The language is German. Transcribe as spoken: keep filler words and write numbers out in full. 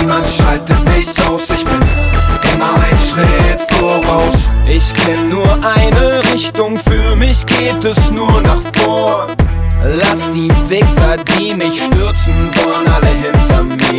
niemand schaltet mich aus. Ich bin immer ein Schritt voraus. Ich kenn nur eine Richtung, für mich geht es nur nach vorn. Lass die Wichser, die mich stürzen wollen, alle hinter mir.